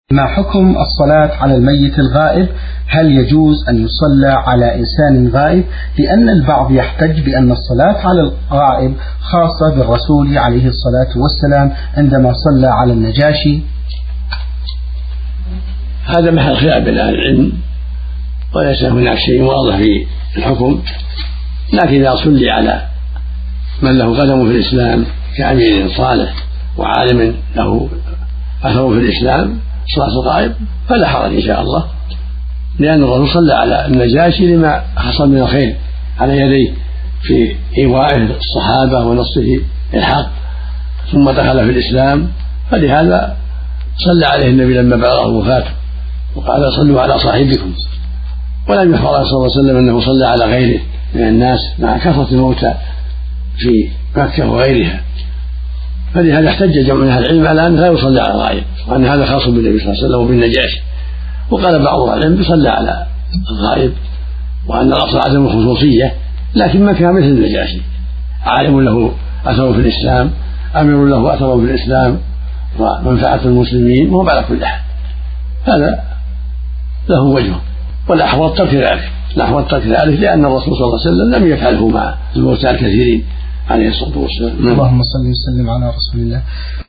ما حكم الصلاة على الميت الغائب؟ هل يجوز أن يصلى على إنسان غائب؟ لأن البعض يحتج بأن الصلاة على الغائب خاصة بالرسول عليه الصلاة والسلام عندما صلى على النجاشي. هذا محل خلاف بين أهل العلم، وليس هناك شيء واضح في الحكم، لكن إذا صلي على من له قدم في الإسلام كأمير صالح وعالم له أثر في الإسلام صلاة الغائب فلا حرج إن شاء الله، لأن الرسول صلى على النجاشي لما حصل من الخير على يديه في إيوائه الصحابة ونصره الحق، ثم دخل في الإسلام، فلهذا صلى عليه النبي لما بلغه وفاته وقال صلوا على صاحبكم. ولم يخبر صلى الله عليه وسلم أنه صلى على غيره من الناس مع كثرة الموتى في مكة وغيرها، فلهذا احتج جمع من اهل العلم على ان لا يصلى على الغائب، وان هذا خاص بالنبي صلى الله عليه وسلم وبالنجاشي. وقال بعض اهل العلم يصلى على الغائب، وان الاصل عدم الخصوصيه، لكن من كان مثل النجاشي عالم له اثر في الاسلام، امير له اثر في الاسلام ومنفعه المسلمين، وهو على كل حال هذا له وجهه. والاحوط ترك ذلك لان الرسول صلى الله عليه وسلم لم يفعله مع الموتى الكثيرين عليه الصلاه والسلام. اللهم صل وسلم على رسول الله.